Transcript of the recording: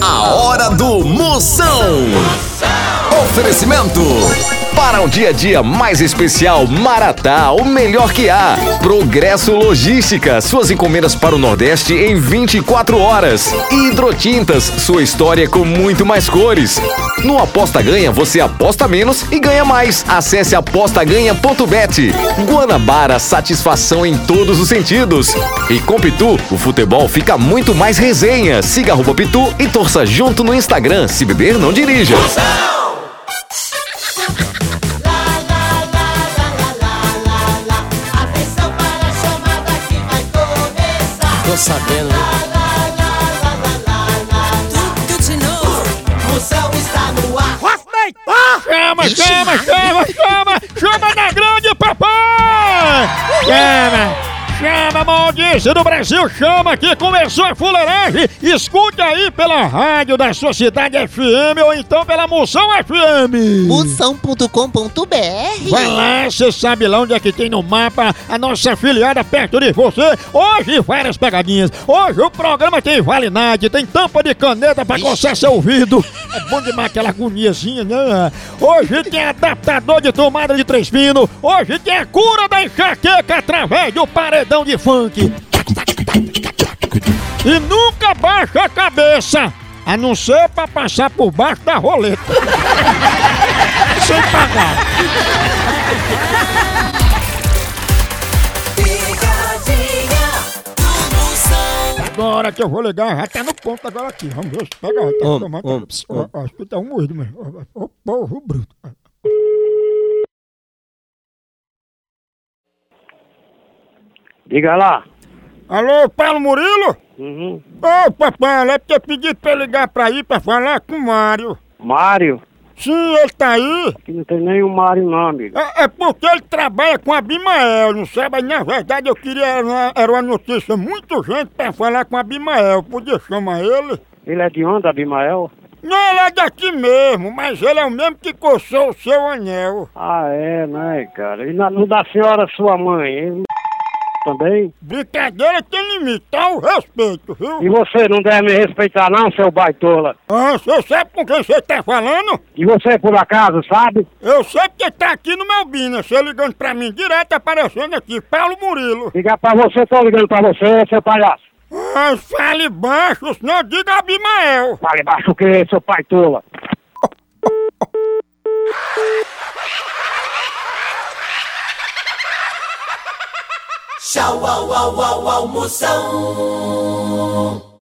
A hora do Moção. Oferecimento. Para um dia a dia mais especial, Maratá, o melhor que há. Progresso Logística, suas encomendas para o Nordeste em 24 horas. Hidrotintas, sua história com muito mais cores. No Aposta Ganha, você aposta menos e ganha mais. Acesse apostaganha.bet. Guanabara, satisfação em todos os sentidos. E com Pitu, o futebol fica muito mais resenha. Siga @Pitu e torça junto no Instagram. Se beber, não dirija. Tô sabendo, né? Tudo de novo. Moção está no ar. Chama na grande, papai! Chama, audiência do Brasil, chama que começou a fuleiragem. Escute aí pela rádio da sua cidade FM ou então pela Moção FM. Moção.com.br. Vai lá, você sabe lá onde é que tem no mapa a nossa afiliada perto de você. Hoje várias pegadinhas. Hoje o programa tem validade, tem tampa de caneta pra coçar seu ouvido. É bom demais aquela agoniazinha, né? Hoje tem adaptador de tomada de 3 pinos. Hoje tem a cura da enxaqueca através do paredão de funk. E nunca baixa a cabeça, a não ser pra passar por baixo da roleta. Sem pagar. Pegadinha do Moção. Agora que eu vou ligar, já tá no ponto agora aqui. Vamos ver se pega. Escuta um moído mesmo. Ô povo bruto. Diga lá. Alô, Paulo Murilo? Uhum. Ô, papai, é porque pedi pra eu ligar pra ir pra falar com o Mário. Mário? Sim, ele tá aí. Aqui não tem nenhum Mário não, amigo. É porque ele trabalha com a Abimael, não sabe? Mas, na verdade eu queria, era uma notícia muito urgente pra falar com a Abimael. Podia chamar ele? Ele é de onde, Abimael? Não, ele é daqui mesmo, mas ele é o mesmo que coçou o seu anel. Ah, é, né, cara? E não da senhora sua mãe, ele também? Brincadeira tem limite, tá o respeito, viu? E você não deve me respeitar não, seu baitola? Ah, você sabe com quem você tá falando? E você, por acaso, sabe? Eu sei porque tá aqui no meu Bina, você ligando pra mim direto, aparecendo aqui, Paulo Murilo. Ligar pra você, tô ligando pra você, seu palhaço. Ah, fale baixo, senão diga Abimael. Fale baixo o quê, seu baitola? Tchau, au, au, au, au, Moção.